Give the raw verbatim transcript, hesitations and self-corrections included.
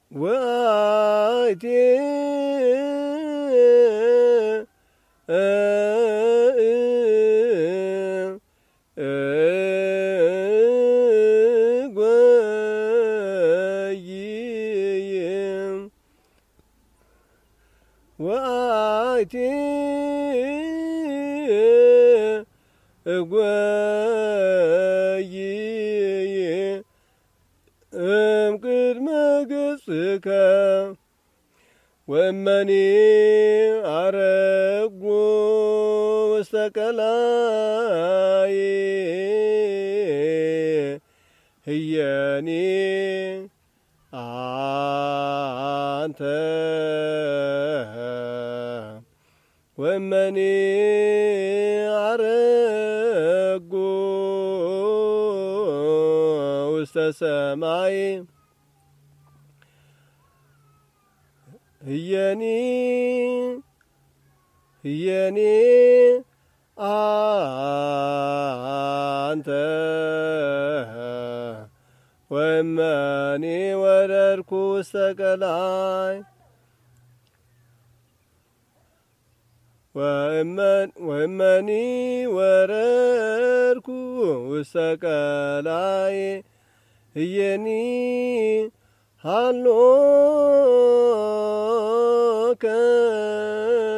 ወአይቴ ወአይቴ እጐይይ እምቅድመ ገጽከ ወእመኒ አረጉ ውስተ ቀላይ ህየኒ አንተ ወእመኒ አረጉ ውስተ ሰማይ ህየኒ ህየኒ አንተ ወእመኒ ወረድኩ ውስተ ቀላይ ወእመኒ ወረድኩ ውስተ ቀላይ ህየኒ ሃሎከ